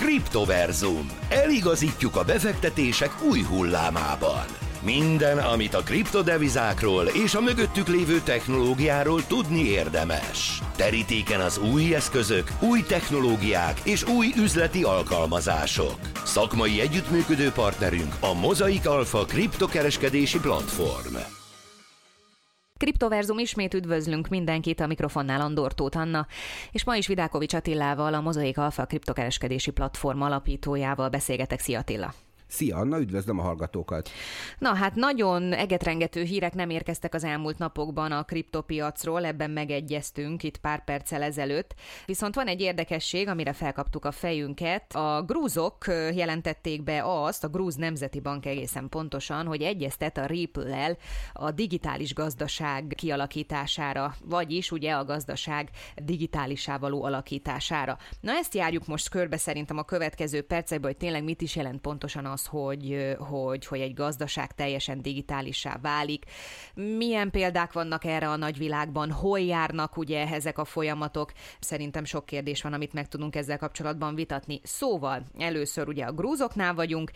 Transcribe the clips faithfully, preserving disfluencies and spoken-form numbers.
Kriptoverzum. Eligazítjuk a befektetések új hullámában. Minden, amit a kriptodevizákról és a mögöttük lévő technológiáról tudni érdemes. Terítéken az új eszközök, új technológiák és új üzleti alkalmazások. Szakmai együttműködő partnerünk a Mozaik Alpha kriptokereskedési platform. Kriptoverzum, ismét üdvözlünk mindenkit, a mikrofonnál Andor Tóth Anna, és ma is Vidákovics Attilával, a Mozaik Alpha kriptokereskedési platform alapítójával beszélgetek. Szia Attila! Szia Anna, üdvözlöm a hallgatókat! Na hát nagyon egetrengető hírek nem érkeztek az elmúlt napokban a kriptopiacról, ebben megegyeztünk itt pár perccel ezelőtt. Viszont van egy érdekesség, amire felkaptuk a fejünket. A grúzok jelentették be azt, a Grúz Nemzeti Bank egészen pontosan, hogy egyeztet a Ripple-el a digitális gazdaság kialakítására, vagyis ugye a gazdaság digitálisá való alakítására. Na ezt járjuk most körbe szerintem a következő percekben, hogy tényleg mit is jelent pontosan az, hogy, hogy, hogy egy gazdaság teljesen digitálissá válik. Milyen példák vannak erre a nagyvilágban? Hol járnak ugye ezek a folyamatok? Szerintem sok kérdés van, amit meg tudunk ezzel kapcsolatban vitatni. Szóval először ugye a grúzoknál vagyunk,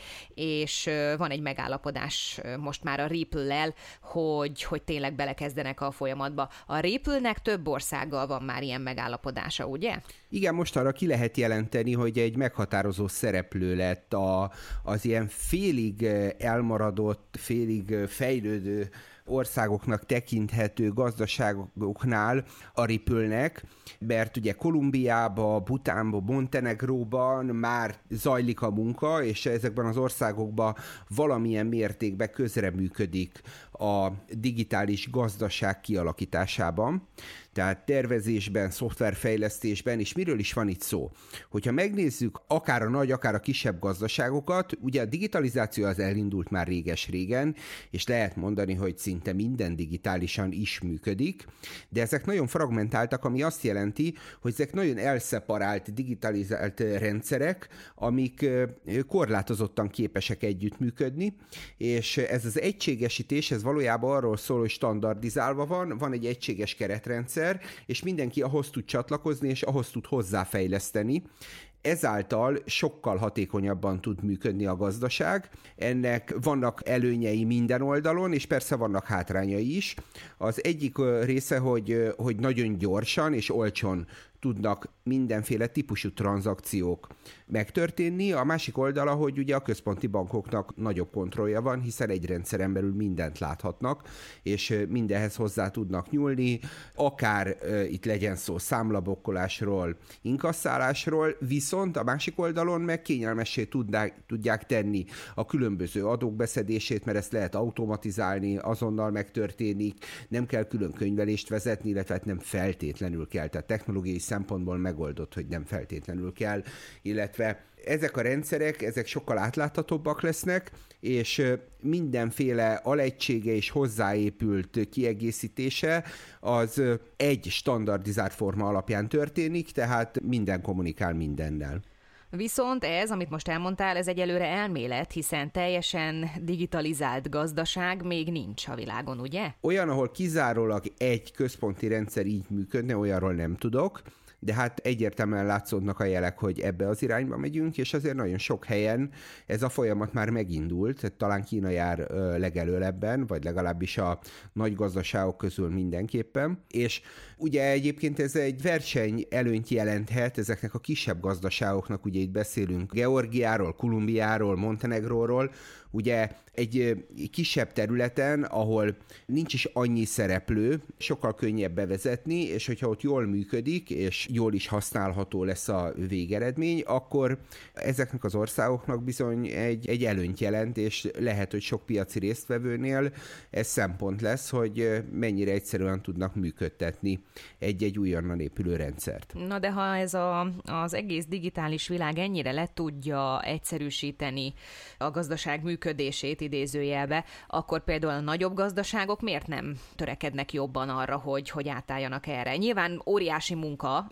és van egy megállapodás most már a Ripple-lel, hogy, hogy tényleg belekezdenek a folyamatba. A Ripple-nek több országgal van már ilyen megállapodása, ugye? Igen, most arra ki lehet jelenteni, hogy egy meghatározó szereplő lett a, az ilyen félig elmaradott, félig fejlődő országoknak tekinthető gazdaságoknál a Ripple-nek, mert ugye Kolumbiába, Butánba, Montenegróban már zajlik a munka, és ezekben az országokban valamilyen mértékben közreműködik a digitális gazdaság kialakításában. Tehát tervezésben, szoftverfejlesztésben, és miről is van itt szó? Hogyha megnézzük akár a nagy, akár a kisebb gazdaságokat, ugye a digitalizáció az elindult már réges-régen, és lehet mondani, hogy szinte minden digitálisan is működik, de ezek nagyon fragmentáltak, ami azt jelenti, hogy ezek nagyon elszeparált, digitalizált rendszerek, amik korlátozottan képesek együttműködni, és ez az egységesítés, ez valójában arról szól, hogy standardizálva van, van egy egységes keretrendszer, és mindenki ahhoz tud csatlakozni, és ahhoz tud hozzáfejleszteni. Ezáltal sokkal hatékonyabban tud működni a gazdaság. Ennek vannak előnyei minden oldalon, és persze vannak hátrányai is. Az egyik része, hogy, hogy nagyon gyorsan és olcsón tudnak mindenféle típusú tranzakciók megtörténni. A másik oldala, hogy ugye a központi bankoknak nagyobb kontrollja van, hiszen egy rendszeren belül mindent láthatnak, és mindenhez hozzá tudnak nyúlni, akár uh, itt legyen szó számlabokkolásról, inkasszálásról, viszont a másik oldalon meg kényelmessé tudják, tudják tenni a különböző adók beszedését, mert ezt lehet automatizálni, azonnal megtörténik, nem kell külön könyvelést vezetni, illetve nem feltétlenül kell, tehát technológiai szempontból megoldott, hogy nem feltétlenül kell, illetve ezek a rendszerek, ezek sokkal átláthatóbbak lesznek, és mindenféle alegysége és hozzáépült kiegészítése az egy standardizált forma alapján történik, tehát minden kommunikál mindennel. Viszont ez, amit most elmondtál, ez egyelőre elmélet, hiszen teljesen digitalizált gazdaság még nincs a világon, ugye? Olyan, ahol kizárólag egy központi rendszer így működne, olyanról nem tudok, de hát egyértelműen látszódnak a jelek, hogy ebbe az irányba megyünk, és azért nagyon sok helyen ez a folyamat már megindult, talán Kína jár legelől ebben, vagy legalábbis a nagy gazdaságok közül mindenképpen, és ugye egyébként ez egy verseny előnyt jelenthet ezeknek a kisebb gazdaságoknak, ugye itt beszélünk Georgiáról, Kolumbiáról, Montenegróról, ugye egy kisebb területen, ahol nincs is annyi szereplő, sokkal könnyebb bevezetni, és hogyha ott jól működik, és jól is használható lesz a végeredmény, akkor ezeknek az országoknak bizony egy, egy előnyt jelent, és lehet, hogy sok piaci résztvevőnél ez szempont lesz, hogy mennyire egyszerűen tudnak működtetni egy-egy újonnan épülő rendszert. Na de ha ez a, az egész digitális világ ennyire le tudja egyszerűsíteni a gazdaság működését idézőjelbe, akkor például a nagyobb gazdaságok miért nem törekednek jobban arra, hogy, hogy átálljanak erre? Nyilván óriási munka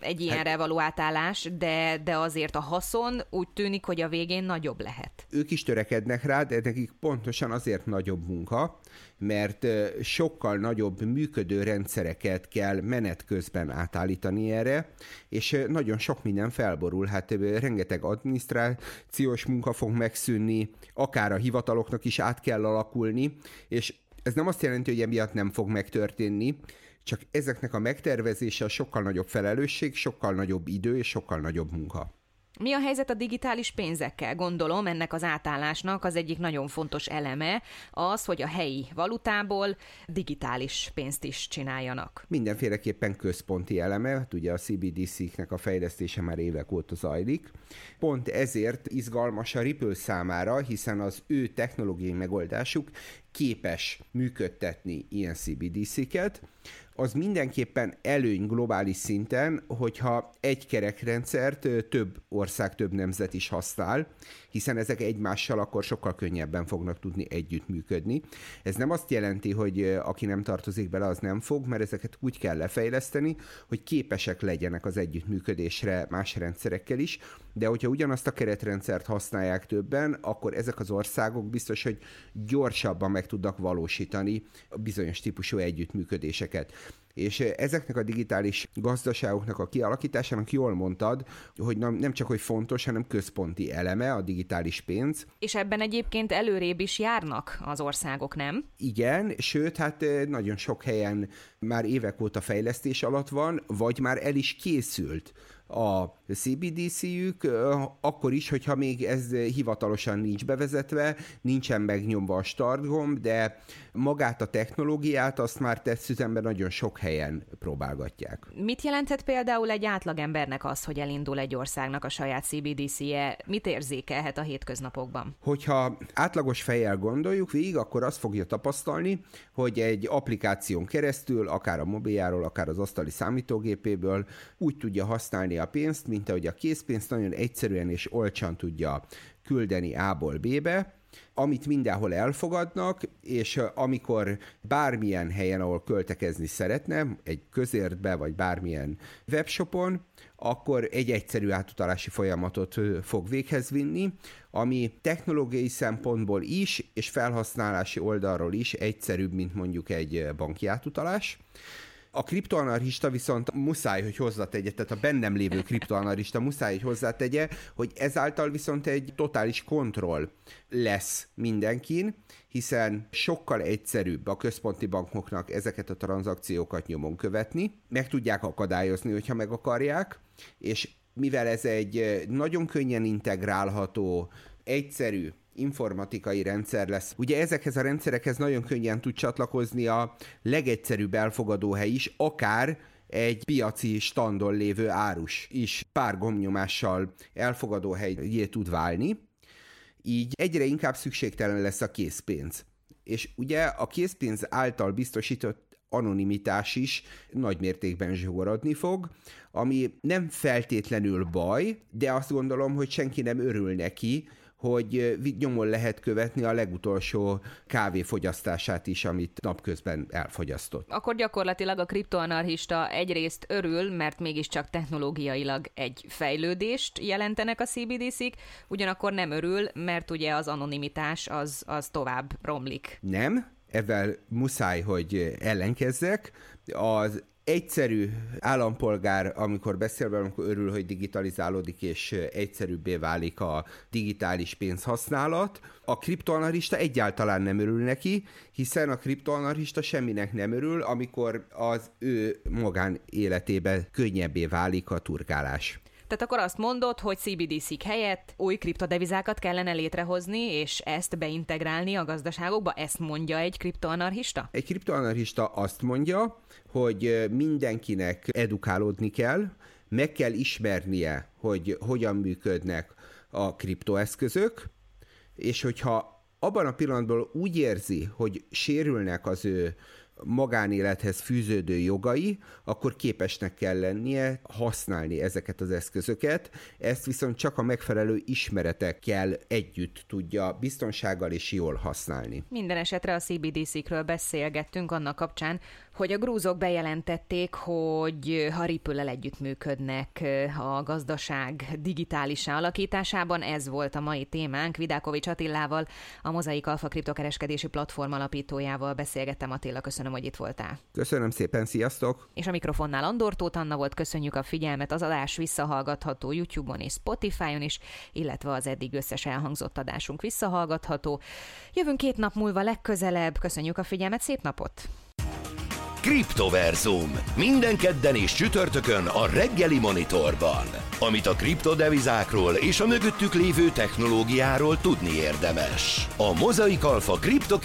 egy ilyenre való átállás, de, de azért a haszon úgy tűnik, hogy a végén nagyobb lehet. Ők is törekednek rá, de nekik pontosan azért nagyobb munka, mert sokkal nagyobb működő rendszereket kell menet közben átállítani erre, és nagyon sok minden felborul. Hát rengeteg adminisztrációs munka fog megszűnni, akár a hivataloknak is át kell alakulni, és ez nem azt jelenti, hogy emiatt nem fog megtörténni, csak ezeknek a megtervezése sokkal nagyobb felelősség, sokkal nagyobb idő és sokkal nagyobb munka. Mi a helyzet a digitális pénzekkel? Gondolom, ennek az átállásnak az egyik nagyon fontos eleme az, hogy a helyi valutából digitális pénzt is csináljanak. Mindenféleképpen központi eleme, hát ugye a cé bé dé cé-knek a fejlesztése már évek óta zajlik. Pont ezért izgalmas a Ripple számára, hiszen az ő technológiai megoldásuk képes működtetni ilyen cé bé dé cé-ket. Az mindenképpen előny globális szinten, hogyha egy kerekrendszert több ország, több nemzet is használ, hiszen ezek egymással akkor sokkal könnyebben fognak tudni együttműködni. Ez nem azt jelenti, hogy aki nem tartozik bele, az nem fog, mert ezeket úgy kell lefejleszteni, hogy képesek legyenek az együttműködésre más rendszerekkel is, de hogyha ugyanazt a keretrendszert használják többen, akkor ezek az országok biztos, hogy gyorsabban meg tudnak valósítani bizonyos típusú együttműködéseket. És ezeknek a digitális gazdaságoknak a kialakításának jól mondtad, hogy nem csak hogy fontos, hanem központi eleme a digitális pénz. És ebben egyébként előrébb is járnak az országok, nem? Igen, sőt, hát nagyon sok helyen már évek óta fejlesztés alatt van, vagy már el is készült a cé bé dé cé-jük, akkor is, hogyha még ez hivatalosan nincs bevezetve, nincsen megnyomva a start gomb, de magát a technológiát azt már tesztüzemben nagyon sok helyen próbálgatják. Mit jelenthet például egy átlagembernek az, hogy elindul egy országnak a saját cé bé dé cé-je? Mit érzékelhet a hétköznapokban? Hogyha átlagos fejjel gondoljuk végig, akkor azt fogja tapasztalni, hogy egy applikáción keresztül, akár a mobiljáról, akár az asztali számítógépéből úgy tudja használni a pénzt, mint ahogy a készpénzt nagyon egyszerűen és olcsán tudja küldeni A-ból B-be, amit mindenhol elfogadnak, és amikor bármilyen helyen, ahol költekezni szeretne, egy közértbe, vagy bármilyen webshopon, akkor egy egyszerű átutalási folyamatot fog véghez vinni, ami technológiai szempontból is, és felhasználási oldalról is egyszerűbb, mint mondjuk egy banki átutalás. A kriptoanarchista viszont muszáj, hogy hozzátegye, tehát a bennem lévő kriptoanarchista muszáj, hogy hozzátegye, hogy ezáltal viszont egy totális kontroll lesz mindenkin, hiszen sokkal egyszerűbb a központi bankoknak ezeket a tranzakciókat nyomon követni, meg tudják akadályozni, hogyha meg akarják, és mivel ez egy nagyon könnyen integrálható, egyszerű informatikai rendszer lesz. Ugye ezekhez a rendszerekhez nagyon könnyen tud csatlakozni a legegyszerűbb elfogadóhely is, akár egy piaci standon lévő árus is pár gombnyomással elfogadóhelyé tud válni, így egyre inkább szükségtelen lesz a készpénz. És ugye a készpénz által biztosított anonimitás is nagy mértékben zsugorodni fog, ami nem feltétlenül baj, de azt gondolom, hogy senki nem örül neki, hogy nyomon lehet követni a legutolsó kávéfogyasztását is, amit napközben elfogyasztott. Akkor gyakorlatilag a kriptoanarchista egyrészt örül, mert mégiscsak technológiailag egy fejlődést jelentenek a cé bé dé cé-k, ugyanakkor nem örül, mert ugye az anonimitás az, az tovább romlik. Nem, ezzel muszáj, hogy ellenkezzek. Az egyszerű állampolgár, amikor beszél velem, amikor örül, hogy digitalizálódik, és egyszerűbbé válik a digitális pénzhasználat. A kriptoanarchista egyáltalán nem örül neki, hiszen a kriptoanarchista semminek nem örül, amikor az ő magánéletében könnyebbé válik a turkálás. Tehát akkor azt mondod, hogy cé bé dé cé-k helyett új kriptodevizákat kellene létrehozni, és ezt beintegrálni a gazdaságokba? Ezt mondja egy kriptoanarchista? Egy kriptoanarchista azt mondja, hogy mindenkinek edukálódni kell, meg kell ismernie, hogy hogyan működnek a kriptoeszközök, és hogyha abban a pillanatban úgy érzi, hogy sérülnek az ő magánélethez fűződő jogai, akkor képesnek kell lennie használni ezeket az eszközöket. Ezt viszont csak a megfelelő ismeretekkel együtt tudja biztonsággal és jól használni. Minden esetre a cé bé dé cé-kről beszélgettünk annak kapcsán, hogy a grúzok bejelentették, hogy ha Ripple-el együttműködnek a gazdaság digitális alakításában. Ez volt a mai témánk. Vidákovics Attilával, a Mozaik Alpha kriptokereskedési platform alapítójával beszélgettem. Attila, köszönöm, hogy itt voltál. Köszönöm szépen, sziasztok! És a mikrofonnál Andor Tóth Anna volt, köszönjük a figyelmet. Az adás visszahallgatható YouTube-on és Spotify-on is, illetve az eddig összes elhangzott adásunk visszahallgatható. Jövünk két nap múlva legközelebb. Köszönjük a figyelmet, szép napot! Kriptoverzum. Minden kedden és csütörtökön a reggeli Monitorban. Amit a kriptodevizákról és a mögöttük lévő technológiáról tudni érdemes. A Mozaik Alpha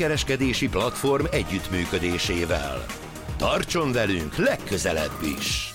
kriptokereskedési platform együttműködésével. Tartson velünk legközelebb is!